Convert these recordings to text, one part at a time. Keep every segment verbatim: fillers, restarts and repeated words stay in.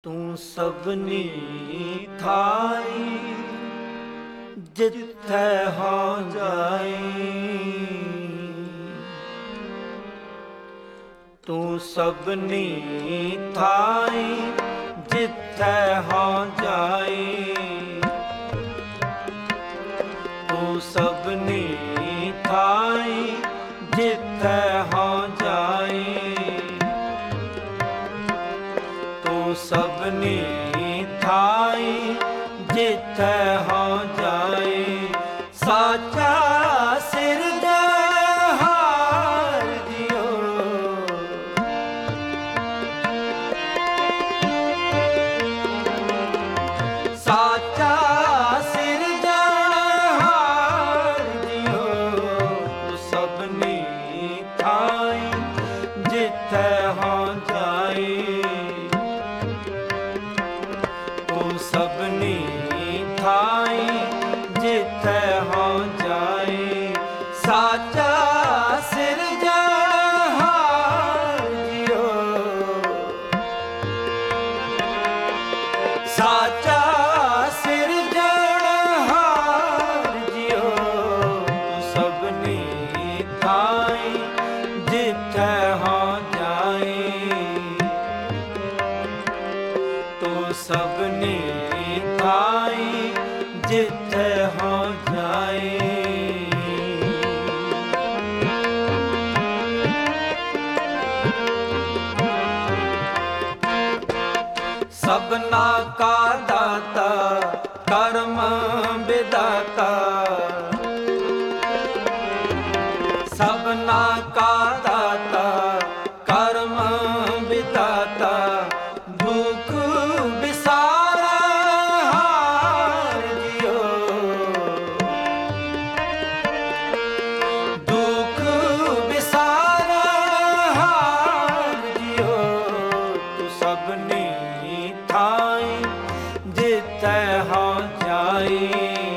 ਤੂੰ ਸਭਨੀ ਥਾਈ ਜਿੱਥੈ ਹੋ ਜਾਈ। ਤੂੰ ਸਭਨੀ ਥਾਈ ਜਿੱਥੈ ਹੋ ਜਾਈ। ਤੂੰ ਸਭਨੀ ਥਾਈ ਜਿੱਥੈ ਹੋ ਜਾਈ। ਤੂੰ ਸਭਨੀ ਥਾਈ ਜਿੱਥੈ ਹੋ ਜਾਈ। ਸਾਚਾ ਸਿਰਜਣਹਾਰ ਜੀਓ, ਸਾਚਾ ਸਿਰਜਣਹਾਰ ਜੀਓ। ਤੂੰ ਸਭਨੀ ਥਾਈ ਜਿੱਥੈ ਹੋ ਜਾਈ। ਤੂੰ ਸਭਨੀ ਥਾਈ ਜਿੱਥੈ ਹੋ ਜਾਈ। ਸਾਚਾ ਸਿਰਜਣਹਾਰ ਜੀਓ, ਸਾਚਾ ਸਿਰਜਣਹਾਰ ਜੀਓ। ਤੂੰ ਸਭਨੀ ਥਾਈ ਜਿੱਥੈ ਹੋ ਜਾਈ। ਤੂੰ ਸਭਨੀ ਥਾਈ ਜਿੱਥੈ ਹੋ ਜਾਈ। ਸਭਨਾ ਕਾ ਦਾਤਾ ਕਰਮ ਵਿਦਾਤਾ। ਸਭਨਾ ਕਾ ਦਾਤਾ ਕਰਮ ਵਿਦਾਤਾ। ਦੁਖ ਬਿਸਾਰਣਹਾਰ ਜੀਓ, ਦੁਖ ਬਿਸਾਰਣਹਾਰ ਜੀਓ। ਤੂੰ ਸਭਨੀ ਥਾਈ ਜਿੱਥੈ ਹੋ ਜਾਈ।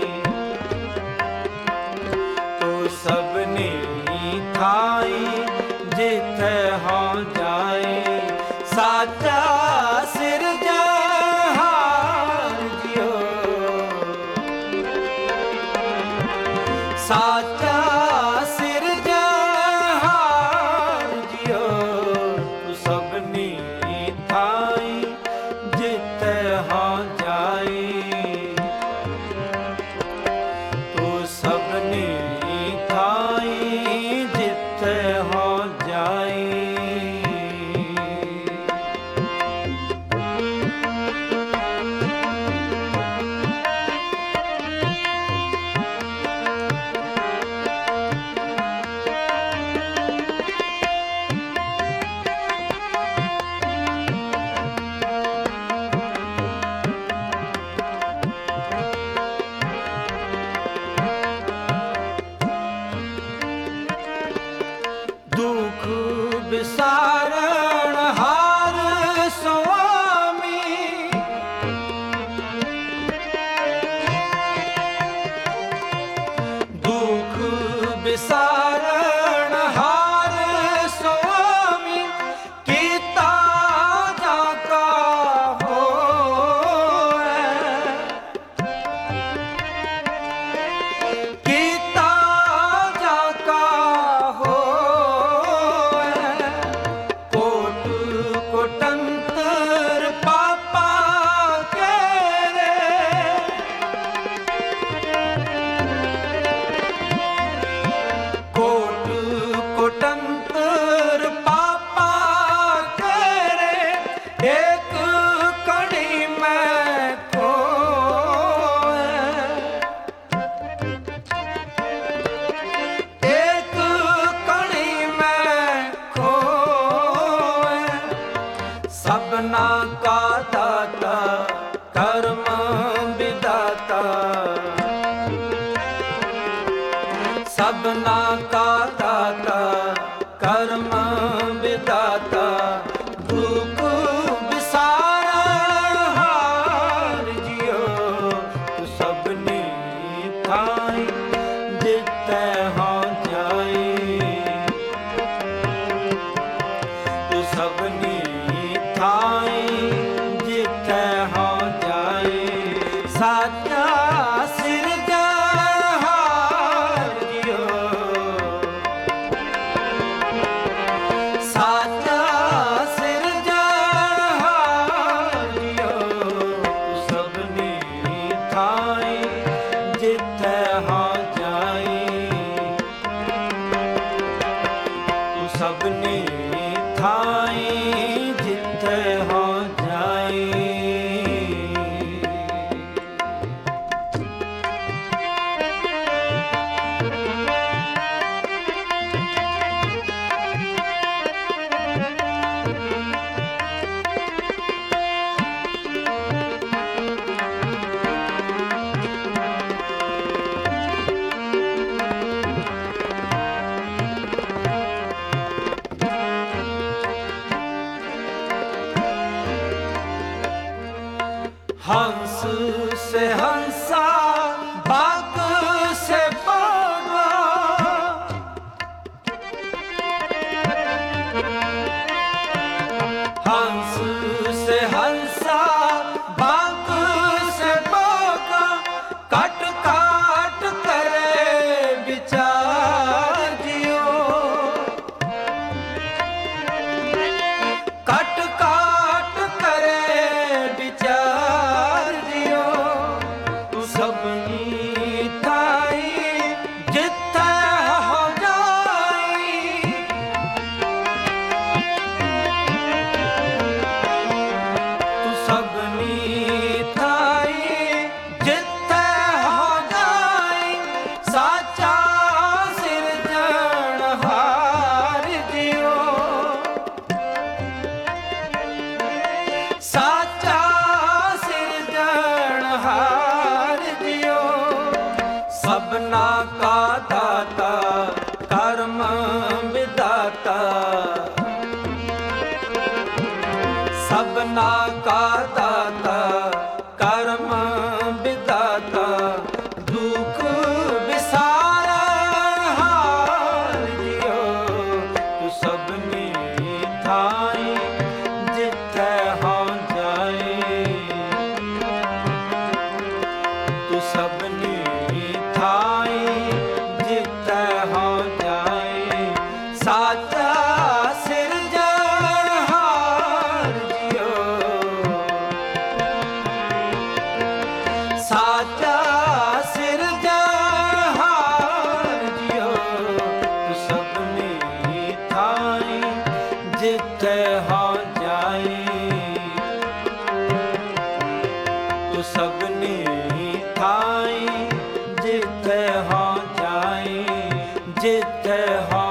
ਤੂੰ ਸਭਨੀ ਥਾਈ ਜਿੱਥੈ ਹੋ ਜਾਈ। ਸਾਚਾ ਸਿਰਜਣਹਾਰ ਜੀਓ, ਸਾਚਾ ਸਿਰਜਣਹਾਰ ਜੀਓ। ਤੂੰ ਸਭਨੀ ਥਾਈ ਜਿੱਥੈ ਹੋ ਜਾਈ। ਤੂੰ ਸਭਨੀ ਥਾਈ ਜਿੱਥੈ ਹੋ ਜਾਈ। ਦੁਖ ਬਿਸਾਰਣਹਾਰ ਸੁਆਮੀ। ਦੁਖ ਬਿਸਾਰਣਹਾਰ ਸੁਆਮੀ। ਕੀਤਾ ਜਾ ਕਾ ਹੋਇ, ਕੀਤਾ ਜਾ ਕਾ ਹੋਇ। ਕੋਟ ਕੋਟੰਤਰ ਪਾਪਾ ਕੇਰੇ। ਕੋਟ ਕੋਟੰਤਰ ਪਾਪਾ ਕੇਰੇ। ਏਕ ਕੜੀ ਮੈਂ ਖੋਏ, ਏਕ ਕੜੀ ਮੈਂ ਖੋਏ। ਸਭਨਾ ਕਾ ਦਾਤਾ ਕਰਮ ਵਿਦਾਤਾ। ਸਭਨਾ ਕਾ ਦਾਤਾ ਕਰਮ ਵਿਦਾਤਾ। ਦੁਖ ਬਿਸਾਰਣਹਾਰ ਜੀਓ। ਤੂੰ ਸਭਨੀ ਥਾਈ ਜਿੱਥੈ ਹੋ ਜਾਈ। ਤੂੰ ਸਭਨੀ ਥਾਈ ਜਿੱਥੈ हंस से हंसा बाग से बागा, हंस से हंसा बाग से बागा, काट काट करे विचार जियो, काट काट करे विचार जियो, सबनी थाई जिथे हो जाई, तू सबनी थाई जिथे हो जाई, साचा सिरजनहार जियो, साचा सिरजनहार जियो, सबना का दाता कर्म विदाता, सबना का दाता कर्म विदाता, दुख विसार हार जियो, तू सबनी थाई जिथे हो जाए, तू सबनी थाई जिथे हो जाए, साचा सिरजनहार जियो, साचा सिरजनहार जियो, तू सबनी थाई जिथे हो जाए, तू सबनी थाई जिथे हो जाए, जिथे हो